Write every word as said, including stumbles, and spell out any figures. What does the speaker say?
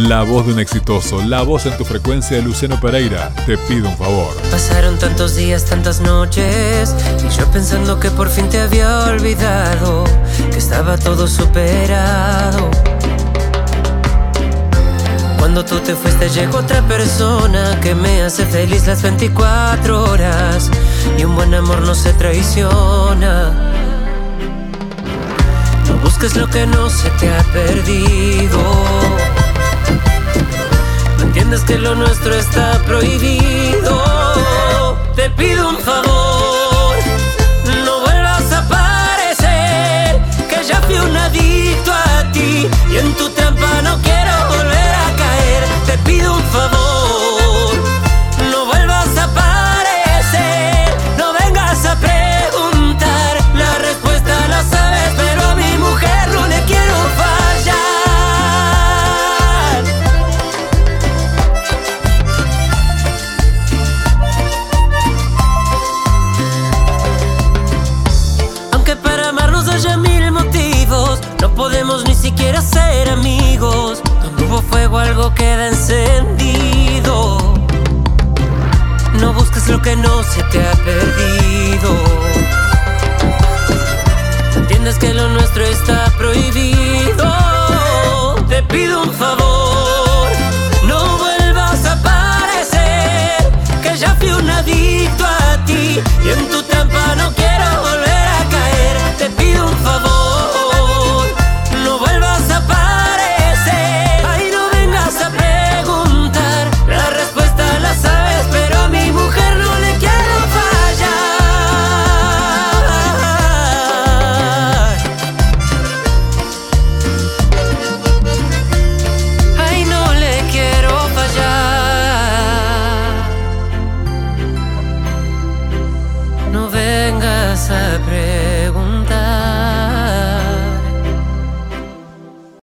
La voz de un exitoso, la voz en tu frecuencia de Luciano Pereira. Te pido un favor. Pasaron tantos días, tantas noches, y yo pensando que por fin te había olvidado, que estaba todo superado. Cuando tú te fuiste llegó otra persona que me hace feliz las veinticuatro horas, y un buen amor no se traiciona. No busques lo que no se te ha perdido. No entiendes que lo nuestro está prohibido. Te pido un favor, no vuelvas a aparecer, que ya fui un adicto a ti y en tu trampa no quiero volver a caer. Te pido un favor, no vuelvas a aparecer, no vengas a preguntar, la respuesta la sabes, pero a mi mujer no le quiero fallar. Aunque para amarnos haya mil motivos, no podemos ni siquiera ser amigos. Donde hubo fuego algo queda encendido. No busques lo que no se te ha perdido. Entiendes que lo nuestro está prohibido. Te pido un favor, no vuelvas a aparecer, que ya fui un adicto a ti y en tu trampa no quiero volver a caer. Te pido un favor, no vuelvas a aparecer, ay, no vengas a preguntar, la respuesta la sabes, pero a mi mujer no le quiero fallar. Ay, no le quiero fallar. No vengas a preguntar.